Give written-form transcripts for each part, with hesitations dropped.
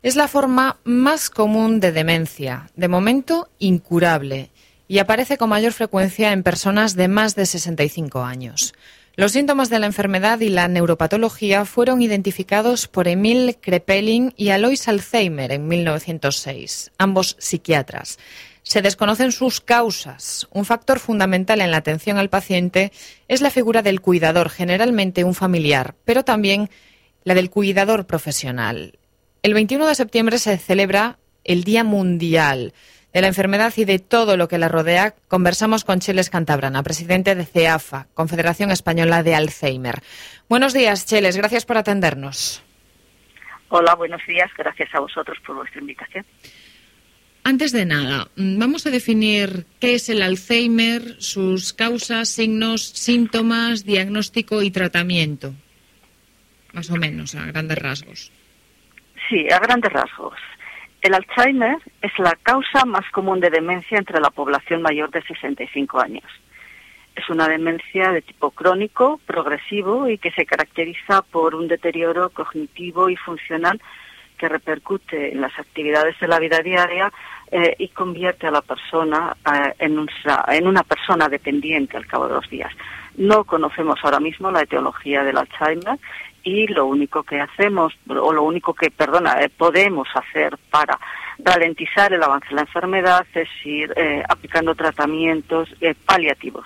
Es la forma más común de demencia, de momento incurable, y aparece con mayor frecuencia en personas de más de 65 años. Los síntomas de la enfermedad y la neuropatología fueron identificados por Emil Kraepelin y Alois Alzheimer en 1906, ambos psiquiatras. Se desconocen sus causas. Un factor fundamental en la atención al paciente es la figura del cuidador, generalmente un familiar, pero también la del cuidador profesional. El 21 de septiembre se celebra el Día Mundial de la Enfermedad y de todo lo que la rodea. Conversamos con Cheles Cantabrana, presidente de CEAFA, Confederación Española de Alzheimer. Buenos días, Cheles, gracias por atendernos. Hola, buenos días, gracias a vosotros por vuestra invitación. Antes de nada, vamos a definir qué es el Alzheimer, sus causas, signos, síntomas, diagnóstico y tratamiento, más o menos, a grandes rasgos. Sí, a grandes rasgos. El Alzheimer es la causa más común de demencia entre la población mayor de 65 años. Es una demencia de tipo crónico, progresivo y que se caracteriza por un deterioro cognitivo y funcional que repercute en las actividades de la vida diaria y convierte a la persona en una persona dependiente al cabo de los días. No conocemos ahora mismo la etiología del Alzheimer y lo único que hacemos, podemos hacer para ralentizar el avance de la enfermedad es ir aplicando tratamientos paliativos.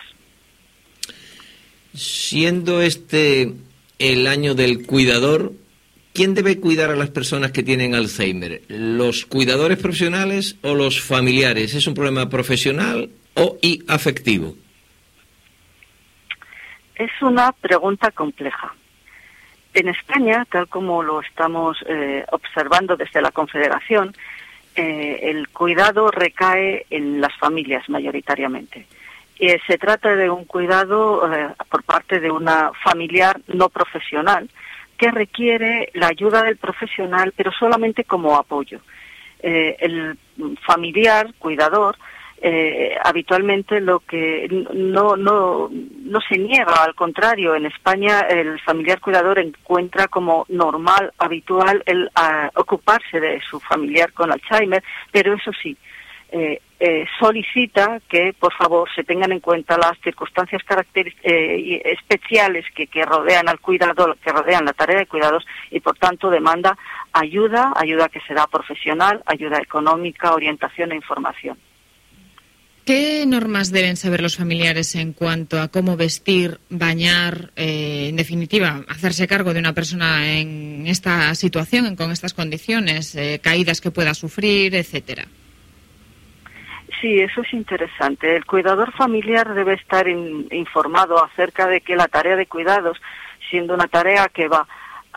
Siendo este el año del cuidador, ¿quién debe cuidar a las personas que tienen Alzheimer? ¿Los cuidadores profesionales o los familiares? ¿Es un problema profesional y afectivo? Es una pregunta compleja. En España, tal como lo estamos observando desde la Confederación, el cuidado recae en las familias mayoritariamente. Se trata de un cuidado por parte de una familiar no profesional que requiere la ayuda del profesional, pero solamente como apoyo. El familiar cuidador habitualmente lo que no se niega, al contrario, en España el familiar cuidador encuentra como normal, habitual el ocuparse de su familiar con Alzheimer, pero eso sí, solicita que por favor se tengan en cuenta las circunstancias especiales que rodean al cuidador, que rodean la tarea de cuidados, y por tanto demanda ayuda que será profesional, ayuda económica, orientación e información. ¿Qué normas deben saber los familiares en cuanto a cómo vestir, bañar, en definitiva, hacerse cargo de una persona en esta situación, con estas condiciones, caídas que pueda sufrir, etcétera? Sí, eso es interesante. El cuidador familiar debe estar informado acerca de que la tarea de cuidados, siendo una tarea que va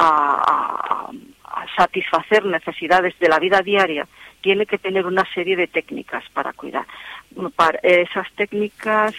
a satisfacer necesidades de la vida diaria, tiene que tener una serie de técnicas para cuidar. Esas técnicas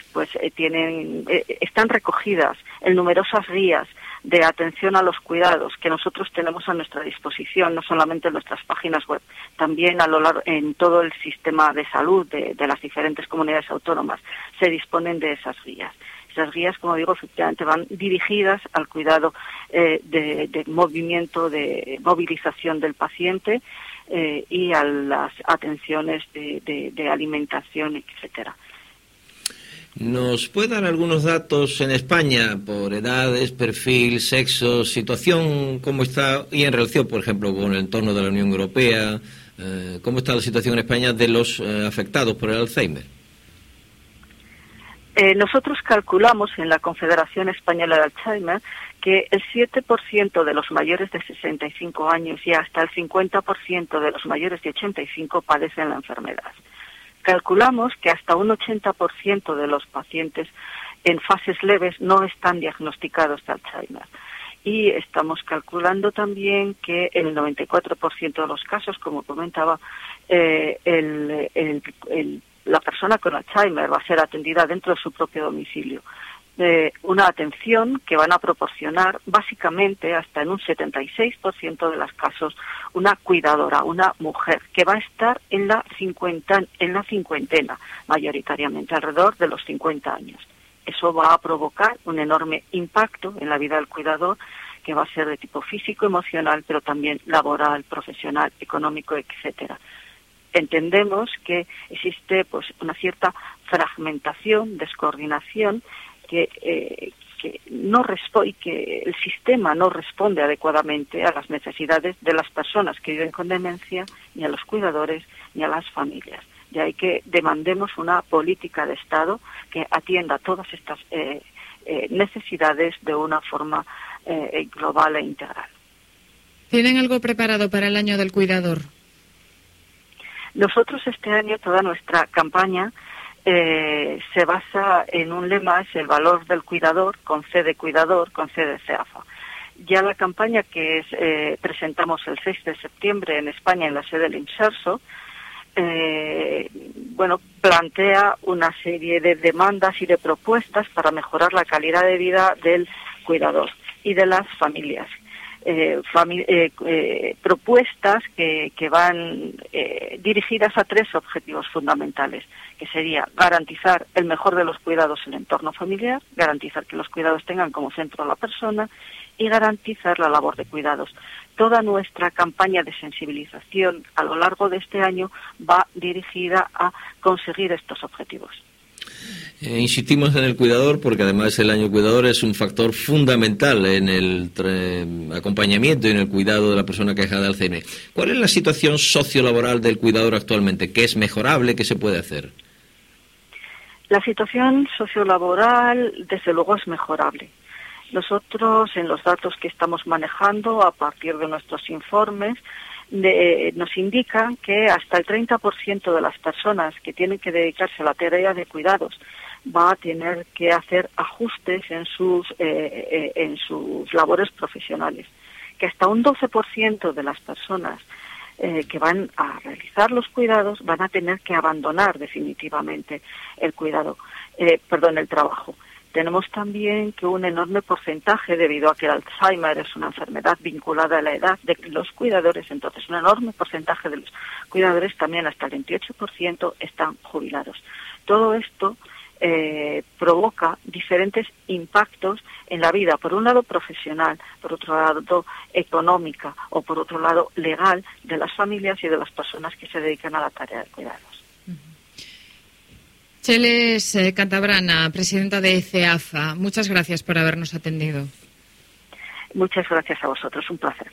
están recogidas en numerosas guías de atención a los cuidados que nosotros tenemos a nuestra disposición, no solamente en nuestras páginas web, también en todo el sistema de salud de las diferentes comunidades autónomas se disponen de esas guías. Esas guías, como digo, efectivamente van dirigidas al cuidado de movimiento, de movilización del paciente y a las atenciones de alimentación, etcétera. ¿Nos puede dar algunos datos en España por edades, perfil, sexo, situación, cómo está, y en relación, por ejemplo, con el entorno de la Unión Europea, cómo está la situación en España de los afectados por el Alzheimer? Nosotros calculamos en la Confederación Española de Alzheimer que el 7% de los mayores de 65 años y hasta el 50% de los mayores de 85 padecen la enfermedad. Calculamos que hasta un 80% de los pacientes en fases leves no están diagnosticados de Alzheimer. Y estamos calculando también que en el 94% de los casos, como comentaba, la persona con Alzheimer va a ser atendida dentro de su propio domicilio. Una atención que van a proporcionar básicamente hasta en un 76% de los casos una cuidadora, una mujer que va a estar en la cincuentena, mayoritariamente alrededor de los 50 años. Eso va a provocar un enorme impacto en la vida del cuidador que va a ser de tipo físico, emocional, pero también laboral, profesional, económico, etcétera. Entendemos que existe pues una cierta fragmentación, descoordinación, que el sistema no responde adecuadamente a las necesidades de las personas que viven con demencia, ni a los cuidadores, ni a las familias. De ahí que demandemos una política de Estado que atienda todas estas necesidades de una forma global e integral. ¿Tienen algo preparado para el año del cuidador? Nosotros este año, toda nuestra campaña se basa en un lema, es el valor del cuidador, con C de cuidador, con C de CEAFA. Ya la campaña que presentamos el 6 de septiembre en España, en la sede del INSERSO, plantea una serie de demandas y de propuestas para mejorar la calidad de vida del cuidador y de las familias. Propuestas que van dirigidas a 3 objetivos fundamentales, que sería garantizar el mejor de los cuidados en el entorno familiar, garantizar que los cuidados tengan como centro a la persona y garantizar la labor de cuidados. Toda nuestra campaña de sensibilización a lo largo de este año va dirigida a conseguir estos objetivos. Insistimos en el cuidador porque además el año cuidador es un factor fundamental en el acompañamiento y en el cuidado de la persona quejada de Alzheimer. ¿Cuál es la situación sociolaboral del cuidador actualmente? ¿Qué es mejorable? ¿Qué se puede hacer? La situación sociolaboral, desde luego, es mejorable. Nosotros, en los datos que estamos manejando a partir de nuestros informes, nos indican que hasta el 30% de las personas que tienen que dedicarse a la tarea de cuidados va a tener que hacer ajustes en sus labores profesionales, que hasta un 12% de las personas que van a realizar los cuidados van a tener que abandonar definitivamente el trabajo. Tenemos también que un enorme porcentaje, debido a que el Alzheimer es una enfermedad vinculada a la edad de los cuidadores, entonces un enorme porcentaje de los cuidadores, también hasta el 28%, están jubilados. Todo esto provoca diferentes impactos en la vida, por un lado profesional, por otro lado económica o por otro lado legal de las familias y de las personas que se dedican a la tarea de cuidados. Cheles Cantabrana, presidenta de CEAFA, muchas gracias por habernos atendido. Muchas gracias a vosotros, un placer.